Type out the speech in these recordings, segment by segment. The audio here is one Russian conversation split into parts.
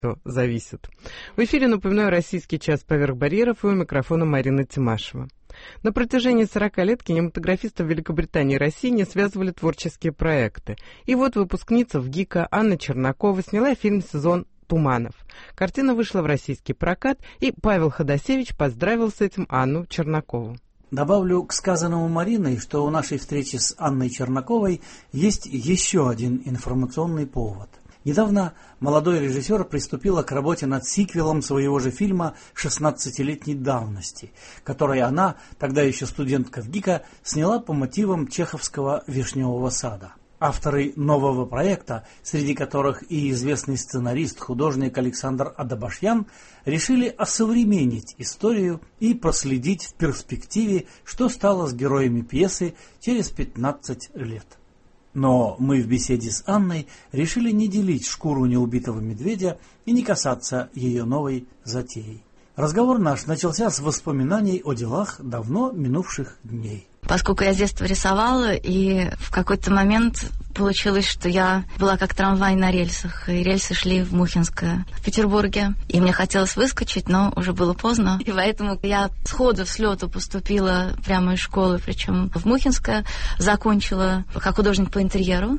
зависит. В эфире, напоминаю, «Российский час поверх барьеров», и у микрофона Марина Тимашева. На протяжении 40 лет кинематографистов Великобритании и России не связывали творческие проекты. И вот выпускница ВГИКа Анна Чернакова сняла фильм «Сезон туманов». Картина вышла в российский прокат, и Павел Ходосевич поздравил с этим Анну Чернакову. Добавлю к сказанному Мариной, что у нашей встречи с Анной Чернаковой есть еще один информационный повод. Недавно молодой режиссер приступила к работе над сиквелом своего же фильма 16-летней давности, который она, тогда еще студентка ВГИКа, сняла по мотивам чеховского «Вишневого сада». Авторы нового проекта, среди которых и известный сценарист, художник Александр Адабашьян, решили осовременить историю и проследить в перспективе, что стало с героями пьесы через 15 лет. Но мы в беседе с Анной решили не делить шкуру неубитого медведя и не касаться ее новой затеи. Разговор наш начался с воспоминаний о делах давно минувших дней. Поскольку я с детства рисовала, и в какой-то момент получилось, что я была как трамвай на рельсах, и рельсы шли в Мухинское, в Петербурге. И мне хотелось выскочить, но уже было поздно. И поэтому я сходу, с лету поступила прямо из школы, причем в Мухинское, закончила как художник по интерьеру.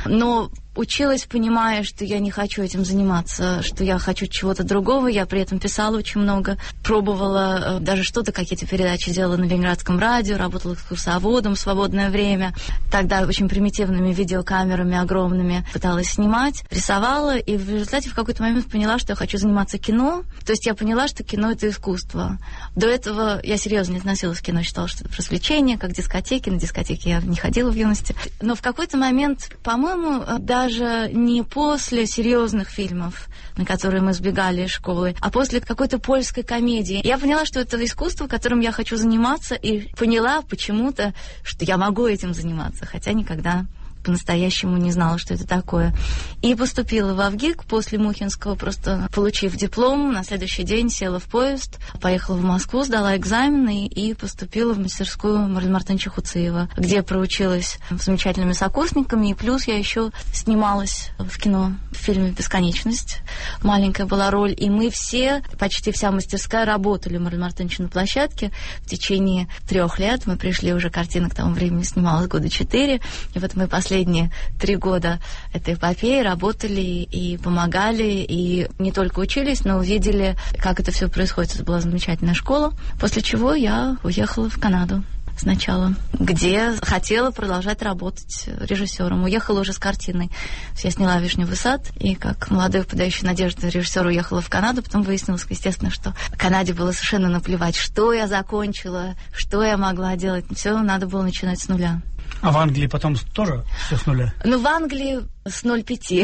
Но училась, понимая, что я не хочу этим заниматься, что я хочу чего-то другого. Я при этом писала очень много, пробовала даже что-то, какие-то передачи делала на Ленинградском радио, работала экскурсоводом в свободное время. Тогда очень примитивными видеокамерами огромными пыталась снимать, рисовала, и в результате в какой-то момент поняла, что я хочу заниматься кино. То есть я поняла, что кино — это искусство. До этого я серьезно не относилась к кино, считала, что это развлечение, как дискотеки. На дискотеки я не ходила в юности. Но в какой-то момент, по-моему, даже не после серьезных фильмов, на которые мы сбегали из школы, а после какой-то польской комедии, я поняла, что это искусство, которым я хочу заниматься, и поняла почему-то, что я могу этим заниматься, хотя никогда по-настоящему не знала, что это такое. И поступила в ВГИК после Мухинского, просто получив диплом, на следующий день села в поезд, поехала в Москву, сдала экзамены и поступила в мастерскую Марины Мартыновича Хуциева, где проучилась с замечательными сокурсниками, и плюс я еще снималась в кино, в фильме «Бесконечность». Маленькая была роль, и мы все, почти вся мастерская, работали у Марины Мартыновича на площадке в течение 3 лет. Мы пришли, уже картина к тому времени снималась года 4, и вот мы последние 3 года этой эпопеи работали и помогали, и не только учились, но увидели, как это все происходит. Это была замечательная школа, после чего я уехала в Канаду сначала, где хотела продолжать работать режиссером. Уехала уже с картиной. Я сняла «Вишневый сад», и как молодой подающий надежды режиссер уехала в Канаду. Потом выяснилось, естественно, что Канаде было совершенно наплевать, что я закончила, что я могла делать. Все надо было начинать с нуля. А в Англии потом тоже все с нуля? Ну, в Англии с 0,5.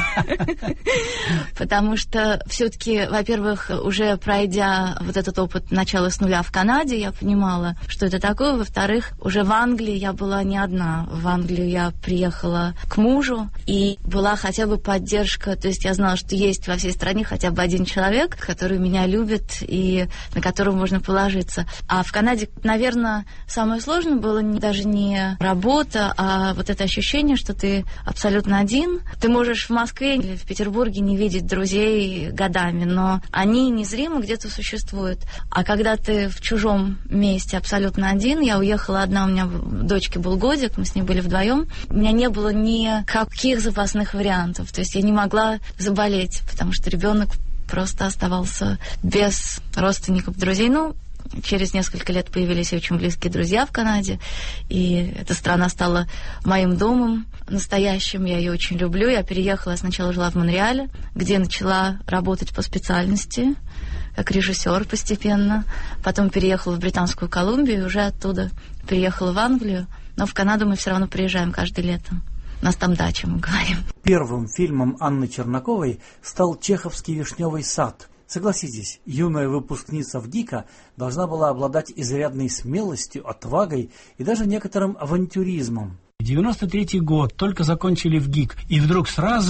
Потому что все-таки, во-первых, уже пройдя вот этот опыт начала с нуля в Канаде, я понимала, что это такое. Во-вторых, уже в Англии я была не одна. В Англию я приехала к мужу, и была хотя бы поддержка. То есть я знала, что есть во всей стране хотя бы один человек, который меня любит и на которого можно положиться. А в Канаде, наверное, самое сложное было даже не работа, а вот это ощущение, что ты абсолютно один. Ты можешь в Москве или в Петербурге не видеть друзей годами, но они незримо где-то существуют. А когда ты в чужом месте абсолютно один, я уехала одна, у меня дочке был годик, мы с ней были вдвоем, у меня не было никаких запасных вариантов. То есть я не могла заболеть, потому что ребенок просто оставался без родственников, друзей. Ну, через несколько лет появились очень близкие друзья в Канаде, и эта страна стала моим домом настоящим, я ее очень люблю. Я переехала, я сначала жила в Монреале, где начала работать по специальности, как режиссер постепенно. Потом переехала в Британскую Колумбию, и уже оттуда переехала в Англию. Но в Канаду мы все равно приезжаем каждое лето. У нас там дача, мы говорим. Первым фильмом Анны Чернаковой стал чеховский «Вишневый сад». Согласитесь, юная выпускница ВГИКа должна была обладать изрядной смелостью, отвагой и даже некоторым авантюризмом. 93-й год, только закончили ВГИК, и вдруг сразу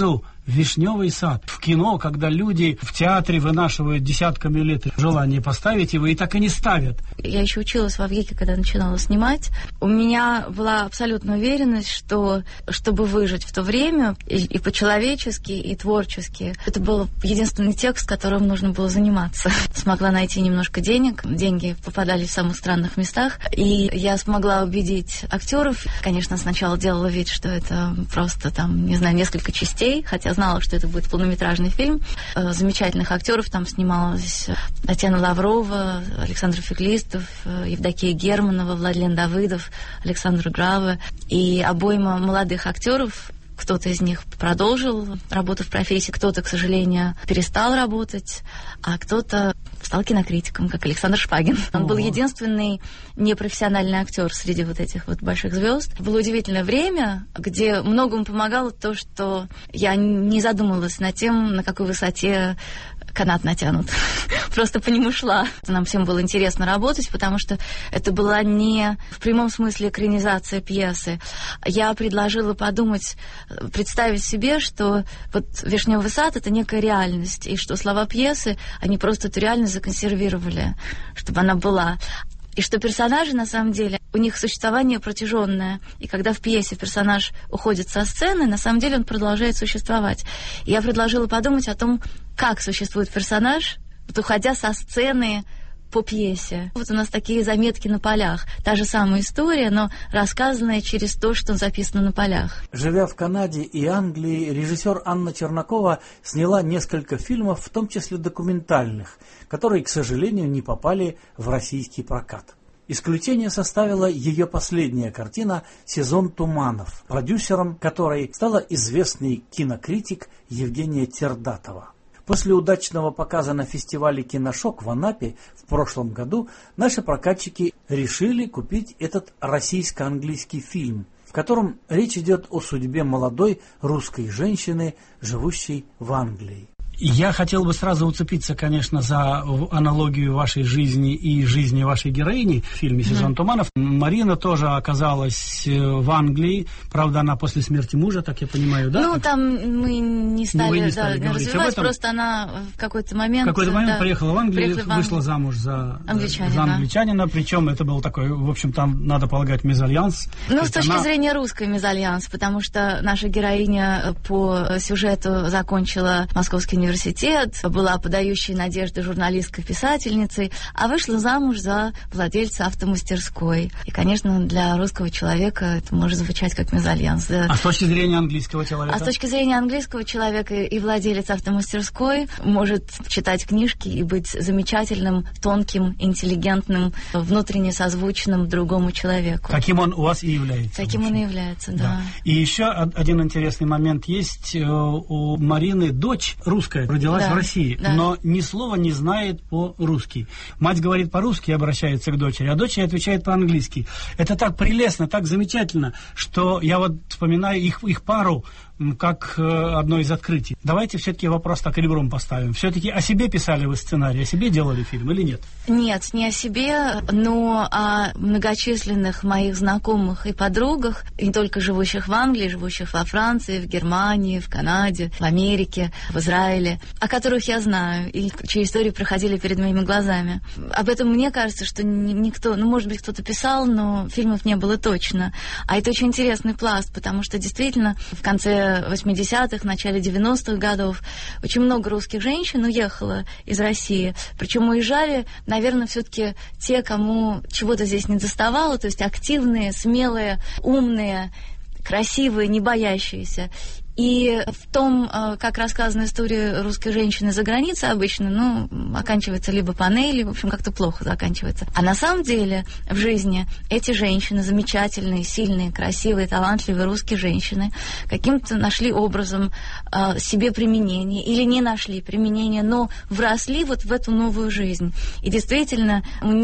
«Вишневый сад». В кино, когда люди в театре вынашивают десятками лет желание поставить его, и так и не ставят. Я еще училась в ВГИКе, когда начинала снимать. У меня была абсолютная уверенность, что, чтобы выжить в то время, и по-человечески, и творчески, это был единственный текст, которым нужно было заниматься. Смогла найти немножко денег. Деньги попадали в самых странных местах. И я смогла убедить актеров. Конечно, сначала делала вид, что это просто там, не знаю, несколько частей, хотя знала, что это будет полнометражный фильм. Замечательных актеров там снималась Татьяна Лаврова, Александр Феклистов, Евдокия Германова, Владлен Давыдов, Александр Грава. И обойма молодых актеров. Кто-то из них продолжил работу в профессии, кто-то, к сожалению, перестал работать, а кто-то стал кинокритиком, как Александр Шпагин. Он был единственный непрофессиональный актер среди вот этих вот больших звезд. Было удивительное время, где многому помогало то, что я не задумывалась над тем, на какой высоте канат натянут. Просто по нему шла. Нам всем было интересно работать, потому что это была не в прямом смысле экранизация пьесы. Я предложила подумать, представить себе, что вот «Вишневый сад» — это некая реальность, и что слова пьесы, они просто эту реальность законсервировали, чтобы она была. И что персонажи, на самом деле, у них существование протяженное. И когда в пьесе персонаж уходит со сцены, на самом деле он продолжает существовать. И я предложила подумать о том, как существует персонаж, вот уходя со сцены по пьесе. Вот у нас такие заметки на полях. Та же самая история, но рассказанная через то, что записано на полях. Живя в Канаде и Англии, режиссер Анна Чернакова сняла несколько фильмов, в том числе документальных, которые, к сожалению, не попали в российский прокат. Исключение составила ее последняя картина «Сезон туманов», продюсером которой стала известный кинокритик Евгения Тердатова. После удачного показа на фестивале «Киношок» в Анапе в прошлом году наши прокатчики решили купить этот российско-английский фильм, в котором речь идет о судьбе молодой русской женщины, живущей в Англии. Я хотел бы сразу уцепиться, конечно, за аналогию вашей жизни и жизни вашей героини в фильме «Сезон туманов». Марина тоже оказалась в Англии. Правда, она после смерти мужа, так я понимаю, да? Ну, там мы не стали развивать, просто она в какой-то момент... приехала в Англию, вышла замуж за англичанина, причем это был такой, в общем, там, надо полагать, мезальянс. Ну, с точки зрения русской мезальянс, потому что наша героиня по сюжету закончила Московский университет, была подающей надежды журналисткой, писательницей, а вышла замуж за владельца автомастерской. И, конечно, для русского человека это может звучать как мезальянс. Да. А с точки зрения английского человека? А с точки зрения английского человека и владелец автомастерской может читать книжки и быть замечательным, тонким, интеллигентным, внутренне созвучным другому человеку. Каким он у вас и является. Таким он и является, да. И еще один интересный момент есть. У Марины дочь русская, родилась в России, но ни слова не знает по-русски. Мать говорит по-русски и обращается к дочери, а дочь отвечает по-английски. Это так прелестно, так замечательно, что я вот вспоминаю их пару как одно из открытий. Давайте все-таки вопрос так ребром поставим. Все-таки о себе писали вы сценарий, о себе делали фильм или нет? Нет, не о себе, но о многочисленных моих знакомых и подругах, не только живущих в Англии, живущих во Франции, в Германии, в Канаде, в Америке, в Израиле, о которых я знаю, и чьи истории проходили перед моими глазами. Об этом мне кажется, что никто, может быть, кто-то писал, но фильмов не было точно. А это очень интересный пласт, потому что действительно в конце 80-х, в начале 90-х годов очень много русских женщин уехало из России. Причем уезжали, наверное, все-таки те, кому чего-то здесь не доставало, то есть активные, смелые, умные, красивые, не боящиеся. И в том, как рассказана история русской женщины за границей обычно, оканчивается либо панелью, в общем, как-то плохо заканчивается. А на самом деле в жизни эти женщины, замечательные, сильные, красивые, талантливые русские женщины, каким-то нашли образом себе применение или не нашли применение, но вросли вот в эту новую жизнь. И действительно,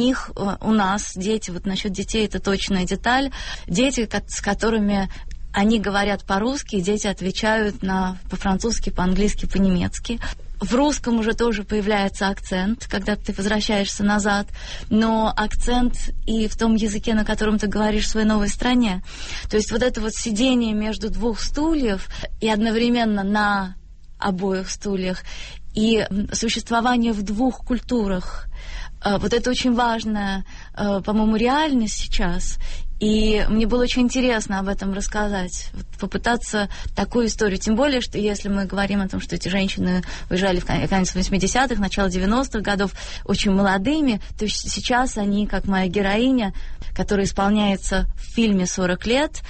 у нас дети, вот насчет детей это точная деталь, дети, с которыми они говорят по-русски, дети отвечают по-французски, по-английски, по-немецки. В русском уже тоже появляется акцент, когда ты возвращаешься назад, но акцент и в том языке, на котором ты говоришь в своей новой стране. То есть вот это вот сидение между двух стульев и одновременно на обоих стульях, и существование в двух культурах. Вот это очень важная, по-моему, реальность сейчас. И мне было очень интересно об этом рассказать, попытаться такую историю. Тем более, что если мы говорим о том, что эти женщины уезжали в конец 80-х, начало 90-х годов очень молодыми, то есть сейчас они, как моя героиня, которая исполняется в фильме 40 лет,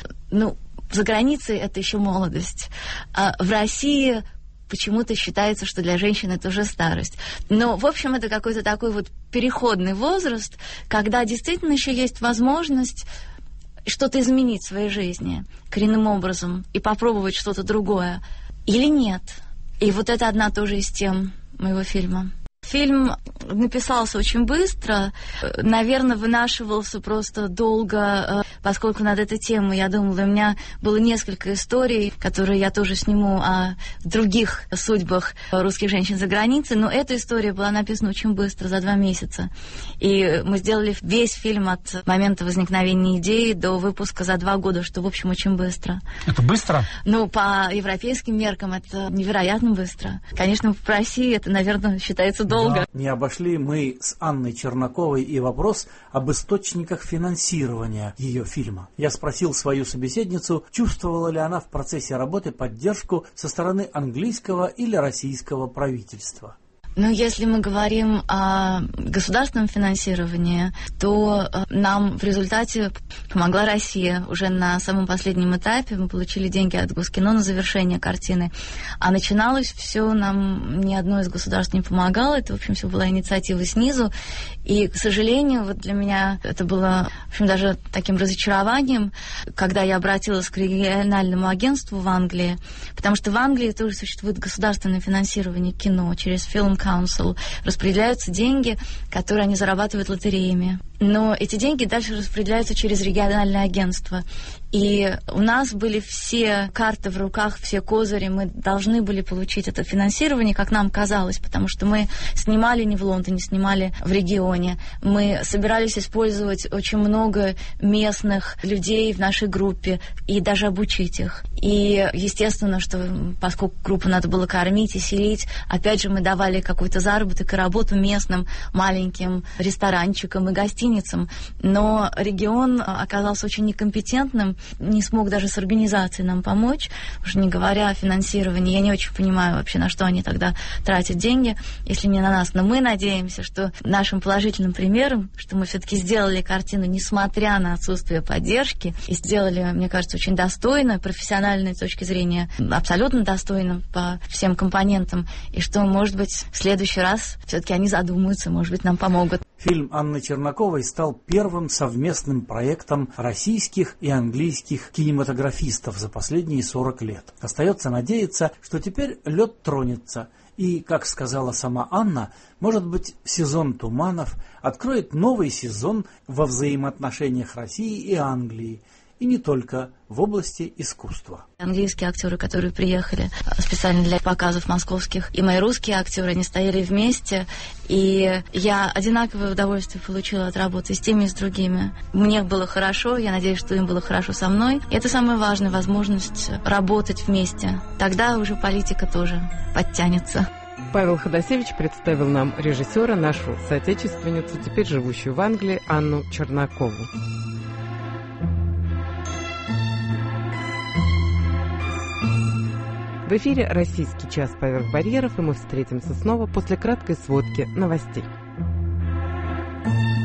за границей это еще молодость. А в России почему-то считается, что для женщин это уже старость. Но, в общем, это какой-то такой вот переходный возраст, когда действительно еще есть возможность что-то изменить в своей жизни коренным образом и попробовать что-то другое. Или нет. И вот это одна тоже из тем моего фильма. Фильм написался очень быстро, наверное, вынашивался просто долго, поскольку над этой темой, я думала, у меня было несколько историй, которые я тоже сниму о других судьбах русских женщин за границей, но эта история была написана очень быстро, за 2 месяца. И мы сделали весь фильм от момента возникновения идеи до выпуска за 2 года, что, в общем, очень быстро. Это быстро? По европейским меркам это невероятно быстро. Конечно, в России это, наверное, считается долго. Да, не обошли мы с Анной Чернаковой и вопрос об источниках финансирования ее фильма. Я спросил свою собеседницу, чувствовала ли она в процессе работы поддержку со стороны английского или российского правительства. Если мы говорим о государственном финансировании, то нам в результате помогла Россия. Уже на самом последнем этапе мы получили деньги от Госкино на завершение картины. А начиналось все, нам ни одно из государств не помогало. Это, в общем, все была инициатива снизу. И, к сожалению, вот для меня это было, в общем, даже таким разочарованием, когда я обратилась к региональному агентству в Англии, потому что в Англии тоже существует государственное финансирование кино через Film Council. Распределяются деньги, которые они зарабатывают лотереями. Но эти деньги дальше распределяются через региональное агентство. И у нас были все карты в руках, все козыри. Мы должны были получить это финансирование, как нам казалось, потому что мы снимали не в Лондоне, снимали в регионе. Мы собирались использовать очень много местных людей в нашей группе и даже обучить их. И естественно, что поскольку группу надо было кормить и селить, опять же мы давали какой-то заработок и работу местным маленьким ресторанчикам и гостиницам. Но регион оказался очень некомпетентным, не смог даже с организацией нам помочь, уже не говоря о финансировании. Я не очень понимаю вообще, на что они тогда тратят деньги, если не на нас. Но мы надеемся, что нашим положительным примером, что мы все-таки сделали картину, несмотря на отсутствие поддержки, и сделали, мне кажется, очень достойно, профессиональной точки зрения, абсолютно достойно по всем компонентам, и что, может быть, в следующий раз все-таки они задумаются, может быть, нам помогут. Фильм Анны Чернаковой стал первым совместным проектом российских и английских кинематографистов за последние 40 лет. Остается надеяться, что теперь лед тронется, и, как сказала сама Анна, может быть, сезон «Туманов» откроет новый сезон во взаимоотношениях России и Англии, и не только в области искусства. Английские актеры, которые приехали специально для показов московских, и мои русские актеры, они стояли вместе, и я одинаковое удовольствие получила от работы с теми и с другими. Мне было хорошо, я надеюсь, что им было хорошо со мной. И это самая важная возможность работать вместе. Тогда уже политика тоже подтянется. Павел Ходосевич представил нам режиссера, нашу соотечественницу, теперь живущую в Англии, Анну Чернакову. В эфире «Российский час поверх барьеров», и мы встретимся снова после краткой сводки новостей.